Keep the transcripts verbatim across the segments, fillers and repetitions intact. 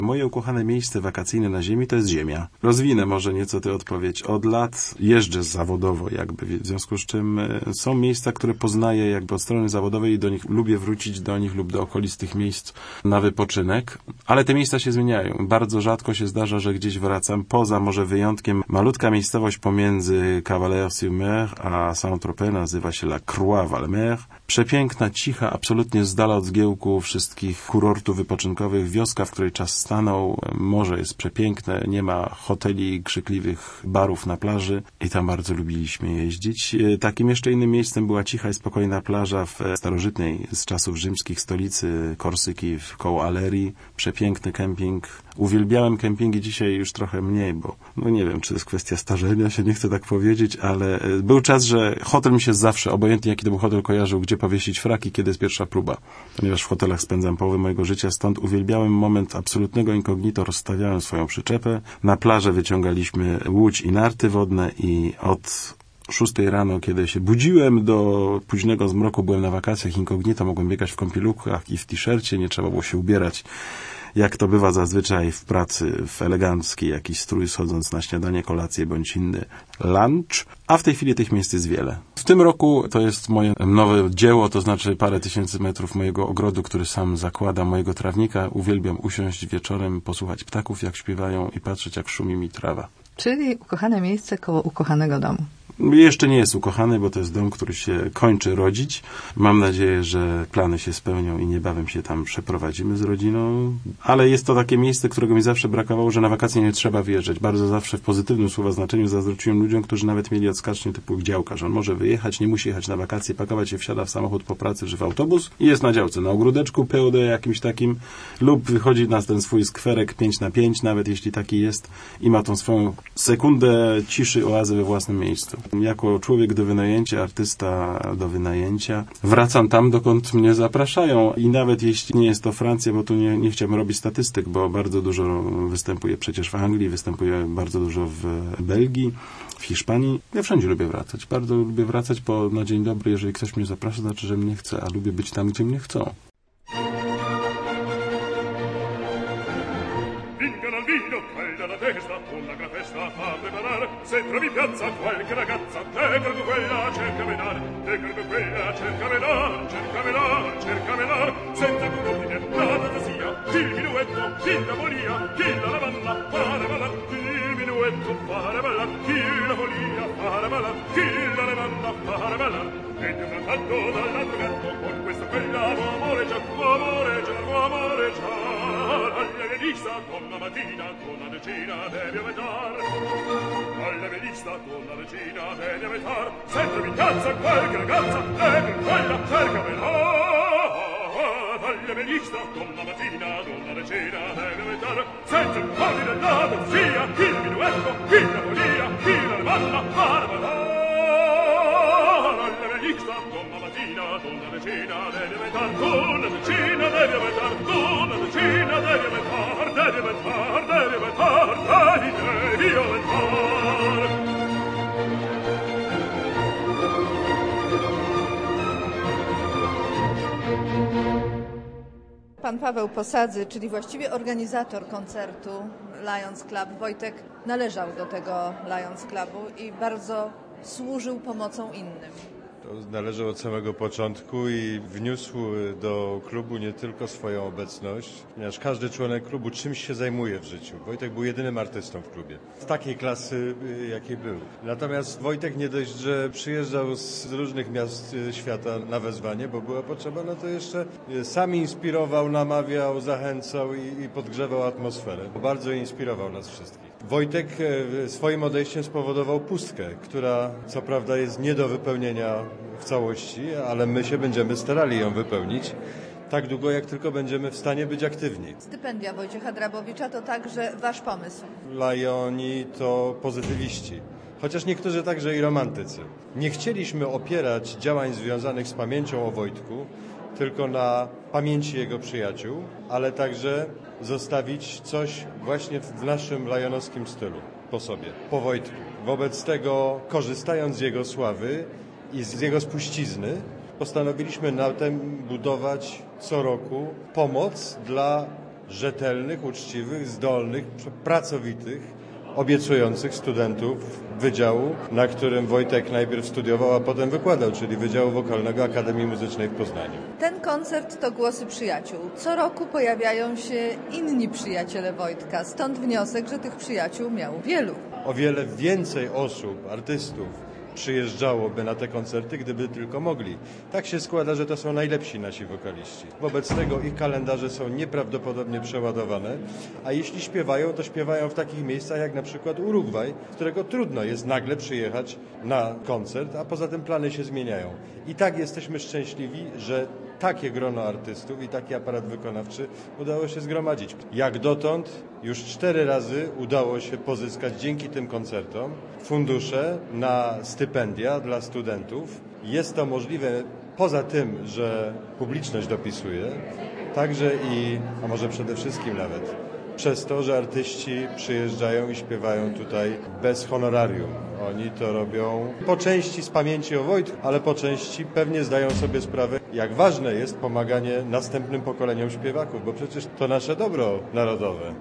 Moje ukochane miejsce wakacyjne na ziemi to jest ziemia. Rozwinę może nieco tę odpowiedź. Od lat jeżdżę zawodowo jakby, w związku z czym są miejsca, które poznaję jakby od strony zawodowej i do nich lubię wrócić do nich lub do okolistych miejsc na wypoczynek, ale te miejsca się zmieniają. Bardzo rzadko się zdarza, że gdzieś wracam, poza może wyjątkiem malutka miejscowość pomiędzy Cavaleres-sur-Mer a Saint-Tropez, nazywa się La Croix-Valmer. Przepiękna, cicha, absolutnie z dala od zgiełku wszystkich kurortów wypoczynkowych, wioska, w której czas stanął, morze jest przepiękne, nie ma hoteli, krzykliwych barów na plaży i tam bardzo lubiliśmy jeździć. Takim jeszcze innym miejscem była cicha i spokojna plaża w starożytnej, z czasów rzymskich stolicy Korsyki, koło Alerii. Przepiękny kemping. Uwielbiałem kempingi, dzisiaj już trochę mniej, bo no nie wiem, czy to jest kwestia starzenia się, nie chcę tak powiedzieć, ale był czas, że hotel mi się zawsze, obojętnie jaki to był hotel, kojarzył, gdzie powiesić fraki, kiedy jest pierwsza próba. Ponieważ w hotelach spędzam połowę mojego życia, stąd uwielbiałem moment absolutnego incognito, rozstawiałem swoją przyczepę. Na plażę wyciągaliśmy łódź i narty wodne i od szóstej rano, kiedy się budziłem, do późnego zmroku byłem na wakacjach incognito, mogłem biegać w kąpielówkach i w t-shircie, nie trzeba było się ubierać, jak to bywa zazwyczaj w pracy, w elegancki jakiś strój, schodząc na śniadanie, kolację bądź inny lunch, a w tej chwili tych miejsc jest wiele. W tym roku to jest moje nowe dzieło, to znaczy parę tysięcy metrów mojego ogrodu, który sam zakładam, mojego trawnika. Uwielbiam usiąść wieczorem, posłuchać ptaków, jak śpiewają i patrzeć, jak szumi mi trawa. Czyli ukochane miejsce koło ukochanego domu. Jeszcze nie jest ukochany, bo to jest dom, który się kończy rodzić. Mam nadzieję, że plany się spełnią i niebawem się tam przeprowadzimy z rodziną. Ale jest to takie miejsce, którego mi zawsze brakowało, że na wakacje nie trzeba wyjeżdżać. Bardzo zawsze w pozytywnym słowa znaczeniu zazdrościłem ludziom, którzy nawet mieli odskacznie typu działka, że on może wyjechać, nie musi jechać na wakacje, pakować się, wsiada w samochód po pracy czy w autobus i jest na działce, na ogródeczku P O D jakimś takim, lub wychodzi na ten swój skwerek pięć na pięć, nawet jeśli taki jest, i ma tą swoją sekundę ciszy, oazy we własnym miejscu. Jako człowiek do wynajęcia, artysta do wynajęcia, wracam tam, dokąd mnie zapraszają. I nawet jeśli nie jest to Francja, bo tu nie, nie chciałbym robić statystyk, bo bardzo dużo występuje przecież w Anglii, występuje bardzo dużo w Belgii, w Hiszpanii. Ja wszędzie lubię wracać. Bardzo lubię wracać, bo na dzień dobry, jeżeli ktoś mnie zaprasza, znaczy, że mnie chce, a lubię być tam, gdzie mnie chcą. Se trovi in piazza qualche ragazza, te credo quella, cerca menar, te credo quella, cerca menar, cerca menar, cerca menar, senza concubine, nada da sia, il minuetto, il la molia, il la lavanda, fare ballar, il minuetto, fare ballar, il la molia, fare ballar, il la lavanda, fare ballar, e di un canto dall'altro canto, con questa quella, amore già, amore già, amore già, alla velista, con la mattina, con la decina, devi aumentar, alla velista con la regina degli aventar, sempre in piazza qualche ragazza, e per quella cercamela. Alla velista con la mattina con la regina degli aventar, senza un po' di della dozzia, il minuetto, il napolia, il lavanda, barbara. Alla velista con la mattina con la regina degli aventar, con la regina degli aventar, con la regina degli aventar, degli aventar, degli aventar, degli aventar. Pan Paweł Posadzy, czyli właściwie organizator koncertu Lions Club, Wojtek, należał do tego Lions Clubu i bardzo służył pomocą innym. To należał od samego początku i wniósł do klubu nie tylko swoją obecność, ponieważ każdy członek klubu czymś się zajmuje w życiu. Wojtek był jedynym artystą w klubie, z takiej klasy, jakiej był. Natomiast Wojtek nie dość, że przyjeżdżał z różnych miast świata na wezwanie, bo była potrzeba, no to jeszcze sam inspirował, namawiał, zachęcał i, i podgrzewał atmosferę. Bardzo inspirował nas wszystkich. Wojtek swoim odejściem spowodował pustkę, która co prawda jest nie do wypełnienia w całości, ale my się będziemy starali ją wypełnić tak długo, jak tylko będziemy w stanie być aktywni. Stypendia Wojciecha Drabowicza to także wasz pomysł. Lioni to pozytywiści, chociaż niektórzy także i romantycy. Nie chcieliśmy opierać działań związanych z pamięcią o Wojtku tylko na pamięci jego przyjaciół, ale także zostawić coś właśnie w naszym lajonowskim stylu, po sobie, po Wojtku. Wobec tego, korzystając z jego sławy i z jego spuścizny, postanowiliśmy na tym budować co roku pomoc dla rzetelnych, uczciwych, zdolnych, pracowitych, obiecujących studentów wydziału, na którym Wojtek najpierw studiował, a potem wykładał, czyli Wydziału Wokalnego Akademii Muzycznej w Poznaniu. Ten koncert to Głosy Przyjaciół. Co roku pojawiają się inni przyjaciele Wojtka, stąd wniosek, że tych przyjaciół miał wielu. O wiele więcej osób, artystów przyjeżdżałoby na te koncerty, gdyby tylko mogli. Tak się składa, że to są najlepsi nasi wokaliści. Wobec tego ich kalendarze są nieprawdopodobnie przeładowane, a jeśli śpiewają, to śpiewają w takich miejscach jak na przykład Urugwaj, z którego trudno jest nagle przyjechać na koncert, a poza tym plany się zmieniają. I tak jesteśmy szczęśliwi, że takie grono artystów i taki aparat wykonawczy udało się zgromadzić. Jak dotąd już cztery razy udało się pozyskać dzięki tym koncertom fundusze na stypendia dla studentów. Jest to możliwe poza tym, że publiczność dopisuje, także i, a może przede wszystkim nawet, przez to, że artyści przyjeżdżają i śpiewają tutaj bez honorarium. Oni to robią po części z pamięci o Wojtku, ale po części pewnie zdają sobie sprawę, jak ważne jest pomaganie następnym pokoleniom śpiewaków, bo przecież to nasze dobro narodowe.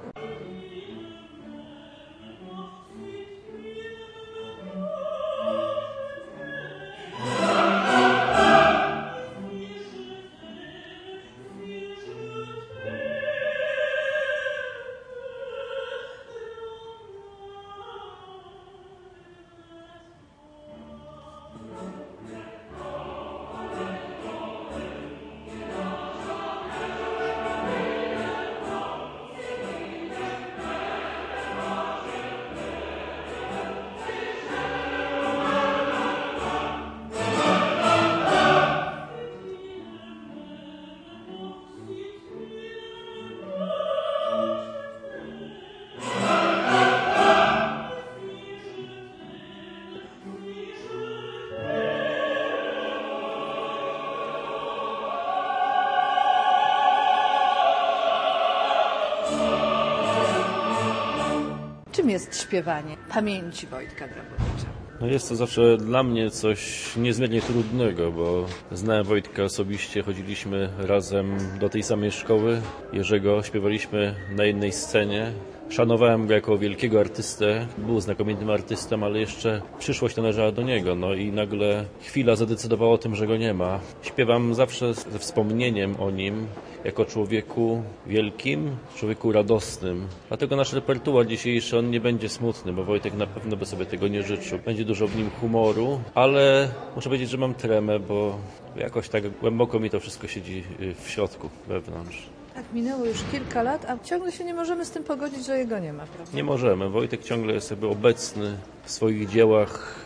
Czym jest śpiewanie pamięci Wojtka Grabowicza? No jest to zawsze dla mnie coś niezmiernie trudnego, bo znałem Wojtka osobiście, chodziliśmy razem do tej samej szkoły. Jerzego śpiewaliśmy na jednej scenie. Szanowałem go jako wielkiego artystę, był znakomitym artystą, ale jeszcze przyszłość należała do niego. No i nagle chwila zadecydowała o tym, że go nie ma. Śpiewam zawsze ze wspomnieniem o nim, jako człowieku wielkim, człowieku radosnym. Dlatego nasz repertuar dzisiejszy, on nie będzie smutny, bo Wojtek na pewno by sobie tego nie życzył. Będzie dużo w nim humoru, ale muszę powiedzieć, że mam tremę, bo jakoś tak głęboko mi to wszystko siedzi w środku, wewnątrz. Tak, minęło już kilka lat, a ciągle się nie możemy z tym pogodzić, że jego nie ma, prawda? Nie możemy. Wojtek ciągle jest jakby obecny w swoich dziełach.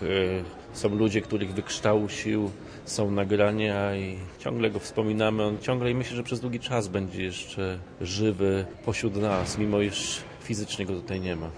Są ludzie, których wykształcił, są nagrania i ciągle go wspominamy. On ciągle i myślę, że przez długi czas będzie jeszcze żywy pośród nas, mimo iż fizycznie go tutaj nie ma.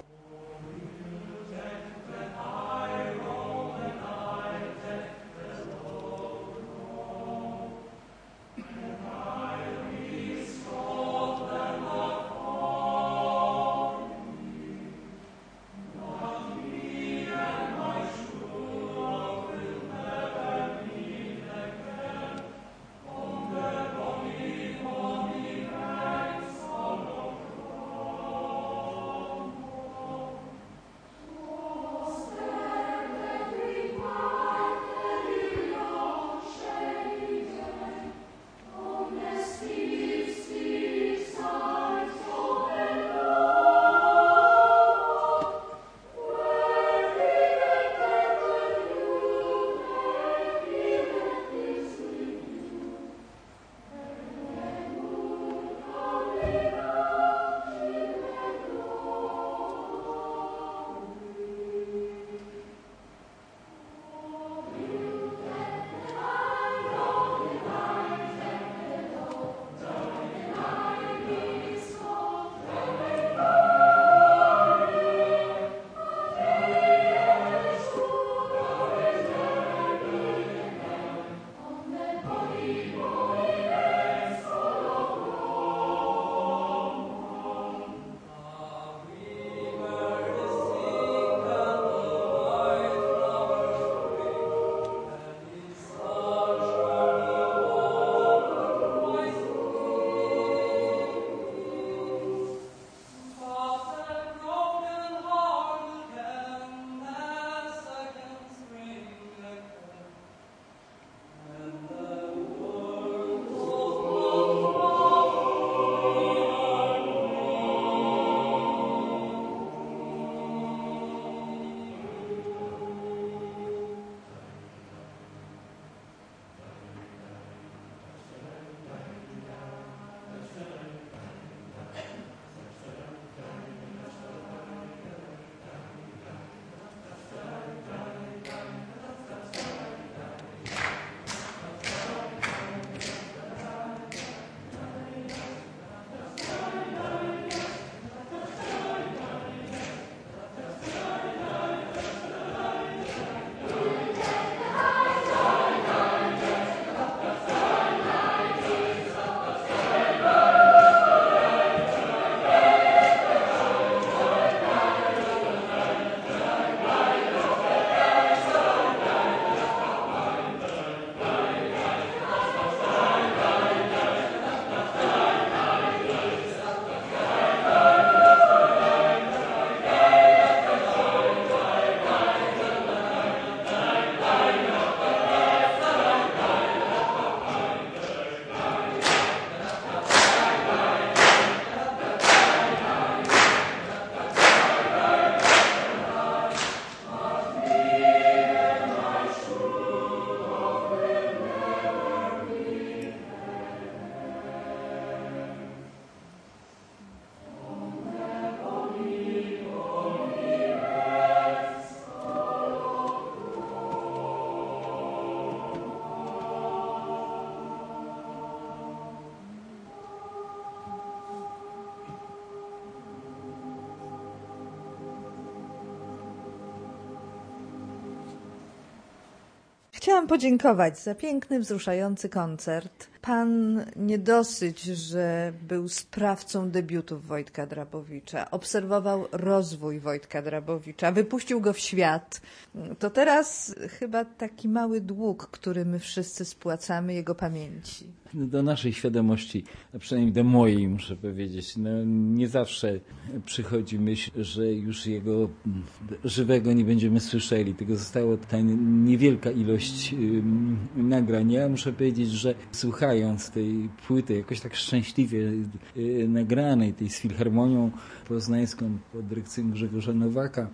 Chciałam podziękować za piękny, wzruszający koncert. Pan nie dosyć, że był sprawcą debiutów Wojtka Drabowicza, obserwował rozwój Wojtka Drabowicza, wypuścił go w świat. To teraz chyba taki mały dług, który my wszyscy spłacamy jego pamięci. Do naszej świadomości, a przynajmniej do mojej, muszę powiedzieć, no, nie zawsze przychodzi myśl, że już jego żywego nie będziemy słyszeli. Tylko została ta niewielka ilość um, nagrań. Ja muszę powiedzieć, że słuchając tej płyty, jakoś tak szczęśliwie y, nagranej, tej z Filharmonią Poznańską pod dyrekcją Grzegorza Nowaka,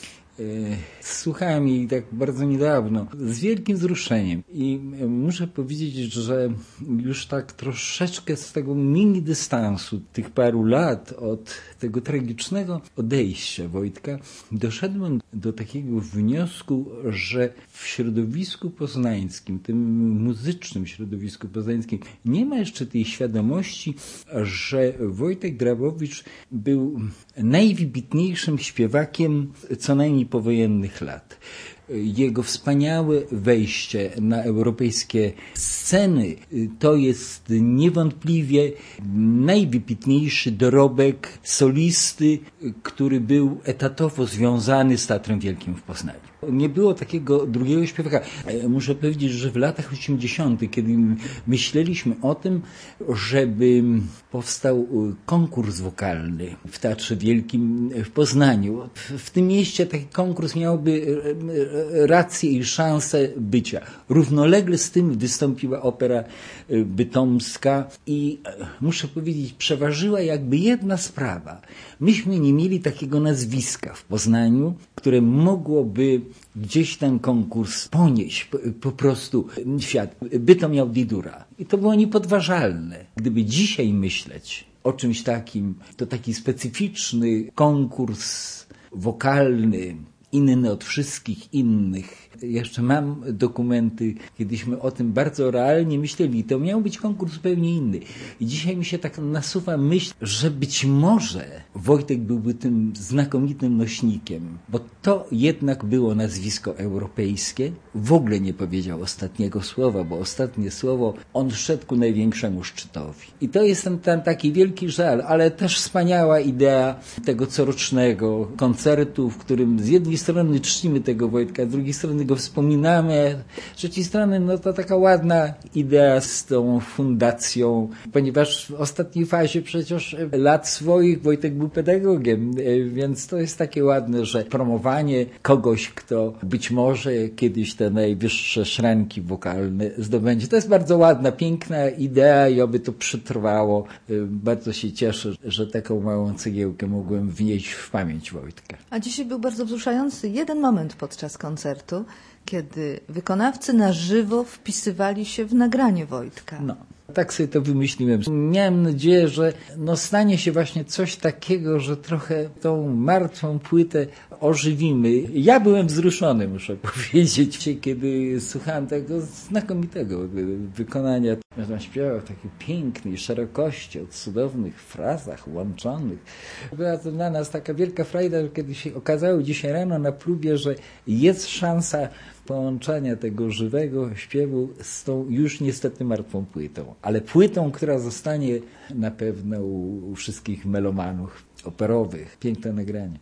słuchałem jej tak bardzo niedawno, z wielkim wzruszeniem i muszę powiedzieć, że już tak troszeczkę z tego mini dystansu tych paru lat od tego tragicznego odejścia Wojtka doszedłem do takiego wniosku, że w środowisku poznańskim, tym muzycznym środowisku poznańskim, nie ma jeszcze tej świadomości, że Wojtek Drabowicz był najwybitniejszym śpiewakiem co najmniej powojennych lat. Jego wspaniałe wejście na europejskie sceny to jest niewątpliwie najwybitniejszy dorobek solisty, który był etatowo związany z Teatrem Wielkim w Poznaniu. Nie było takiego drugiego śpiewaka. Muszę powiedzieć, że w latach osiemdziesiątych, kiedy myśleliśmy o tym, żeby powstał konkurs wokalny w Teatrze Wielkim w Poznaniu, w tym mieście taki konkurs miałby rację i szansę bycia. Równolegle z tym wystąpiła opera bytomska i muszę powiedzieć, przeważyła jakby jedna sprawa. Myśmy nie mieli takiego nazwiska w Poznaniu, które mogłoby gdzieś ten konkurs ponieść po, po prostu świat. Bytom miał Didura. I to było niepodważalne. Gdyby dzisiaj myśleć o czymś takim, to taki specyficzny konkurs wokalny, inny od wszystkich innych. Jeszcze mam dokumenty, kiedyśmy o tym bardzo realnie myśleli. To miał być konkurs zupełnie inny. I dzisiaj mi się tak nasuwa myśl, że być może Wojtek byłby tym znakomitym nośnikiem, bo to jednak było nazwisko europejskie. W ogóle nie powiedział ostatniego słowa, bo ostatnie słowo on szedł ku największemu szczytowi. I to jest ten, ten taki wielki żal, ale też wspaniała idea tego corocznego koncertu, w którym z jednej strony czcimy tego Wojtka, z drugiej strony go wspominamy. Z trzeciej strony, no to taka ładna idea z tą fundacją, ponieważ w ostatniej fazie przecież lat swoich Wojtek był pedagogiem, więc to jest takie ładne, że promowanie kogoś, kto być może kiedyś te najwyższe szranki wokalne zdobędzie. To jest bardzo ładna, piękna idea i oby to przetrwało. Bardzo się cieszę, że taką małą cegiełkę mogłem wnieść w pamięć Wojtka. A dzisiaj był bardzo wzruszający jeden moment podczas koncertu, kiedy wykonawcy na żywo wpisywali się w nagranie Wojtka. No. Tak sobie to wymyśliłem. Miałem nadzieję, że no stanie się właśnie coś takiego, że trochę tą martwą płytę ożywimy. Ja byłem wzruszony, muszę powiedzieć, kiedy słuchałem tego znakomitego wykonania. On śpiewał w takiej pięknej szerokości, o cudownych frazach łączonych. Była to dla nas taka wielka frajda, kiedy się okazało dzisiaj rano na próbie, że jest szansa połączenia tego żywego śpiewu z tą już niestety martwą płytą. Ale płytą, która zostanie na pewno u, u wszystkich melomanów operowych. Piękne nagranie.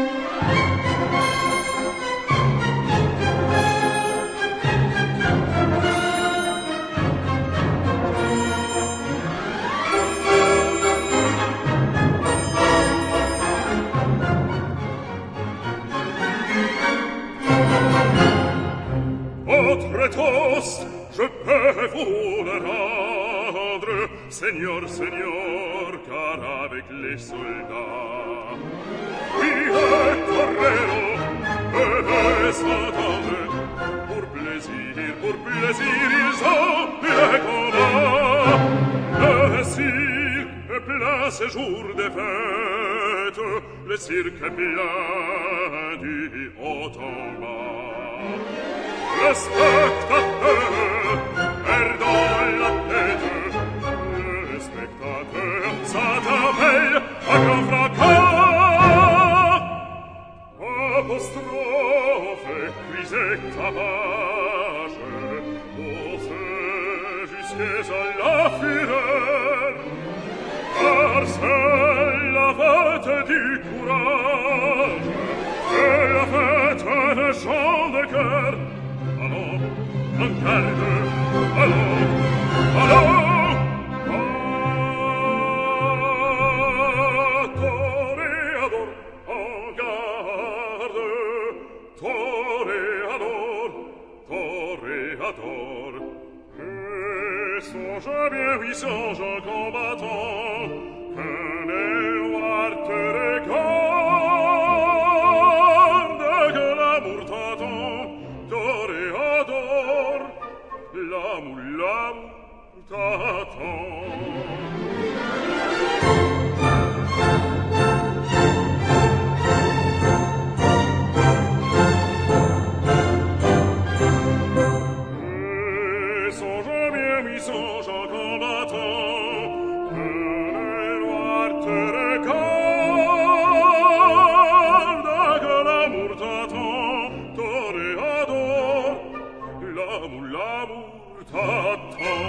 Toast, je peux vous le rendre, Seigneur, Seigneur, car avec les soldats, il est torero, et s'attendre, pour plaisir, pour plaisir, ils ont les combats. Le cirque place jour de fête, le cirque plein du haut en bas. Le spectateur perdant la tête, le spectateur s'attapelle à grand fracas. Apostrophe, crise, tapage, du courage et la fête des chants de cœur. Allons, en garde, allons, allons. Toréador, en garde, toréador, toréador. Et songe bien, oui, songe en combattant, qu'un éloir te regarde, que l'amour t'attend, toréador, l'amour, l'amour t'attend. Songe en combattant, que le noir te regarde, que l'amour t'attend, toréador, l'amour, l'amour t'attend.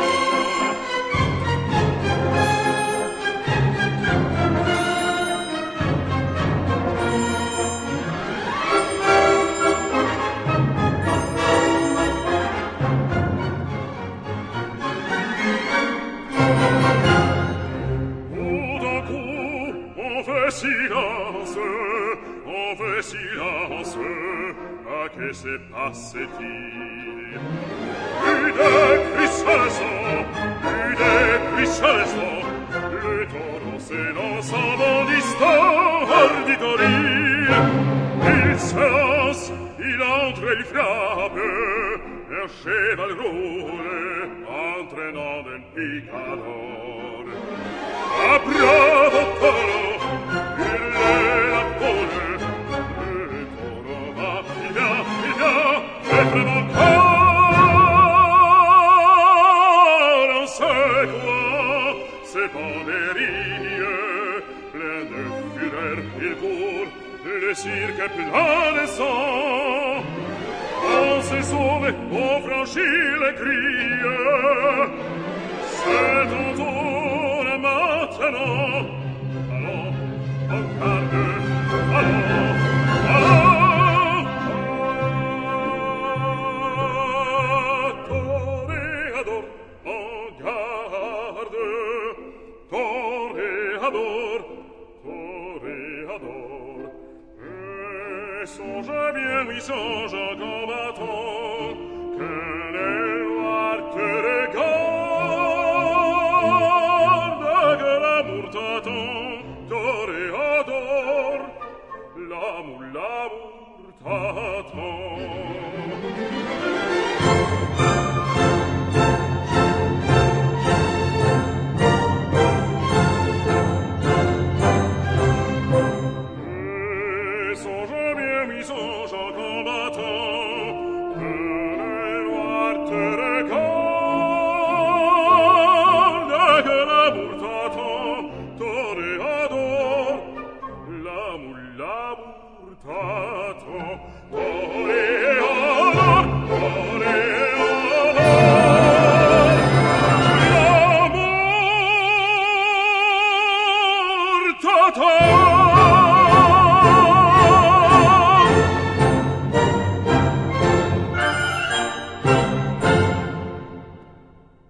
Silence, on fait silence, à que se passe-t-il? Plus de cris sur le son, plus de cris sur le son, le taureau s'élance en bondissant hors du toril. Il se lance, il entre et il frappe, un cheval roule, entraînant d'un picador. Ah, bravo taureau! Le cirque plein de sang, on se sauve, on franchit les grilles. C'est ton tour maintenant. Allons, on garde, allons, allons. Toréador, on garde, toréador, toréador. Songe bien, oui, songe en combattant, que les noirs te regardent, que l'amour t'attend, toréador, l'amour, l'amour t'attend. Songe en combattant, que les noirs te regardent, que l'amour t'attend, toréador, l'amour, l'amour t'attend.